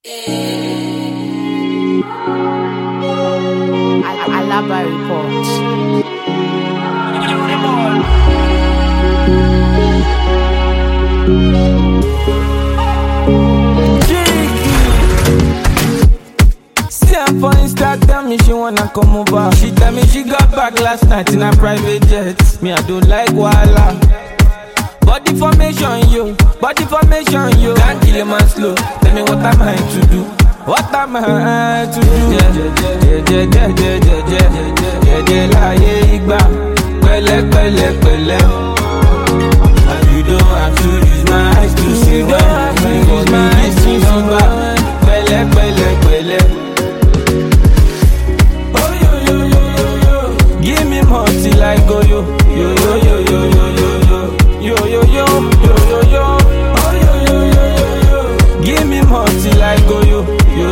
Alaba report. See her for Instagram, me she wanna come over. She tell me she got back last night in a private jet. Me I don't like wahala. Body formation you, can't kill a man slow. Tell me what am I to do? What am I to do? Láyé ìgbà, pẹ̀lẹ́. And you don't have to use my eyes to see that. Because my eyes see number, pẹ̀lẹ́. Oh yo, give me more till I go yo. Yo. Oh yo. Give me more till I go yo. Yo.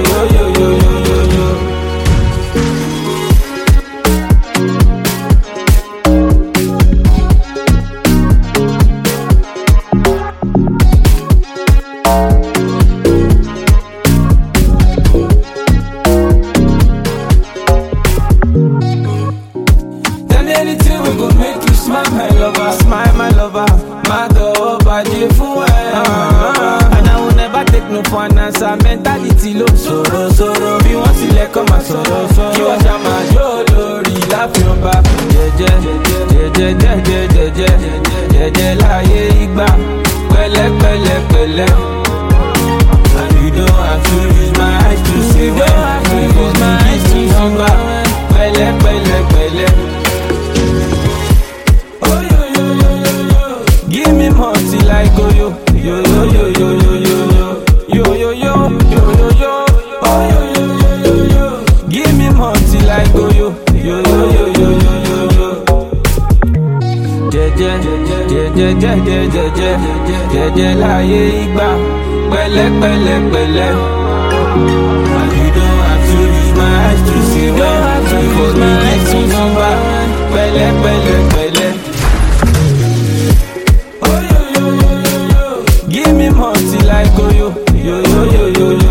Tell me anything we gon' make you smile, my lover. Mother, body fun and I will never take no for an answer. Mentality low, sọ̀rọ̀. Bí wọ́n tilẹ̀ kọ́ máa sọ̀rọ̀. Kí wọ́n ṣá máa yó lórí láfihàn bá. Jẹ́jẹ́ láyé ìgbà, pẹ̀lẹ́. And you don't have to use my eyes to see them. Because my eyes see number, pẹ̀lẹ́. Oh yo. Give me more till I go yo. Yo. Oh yo. Give me more till I go yo. Yo. Jẹ́jẹ́ láyé ìgbà, pẹ̀lẹ́. And you don't have to use my eyes to see them. Because my eyes see number, pẹ̀lẹ́. Oh yo. Give me more till I go yo. Yo.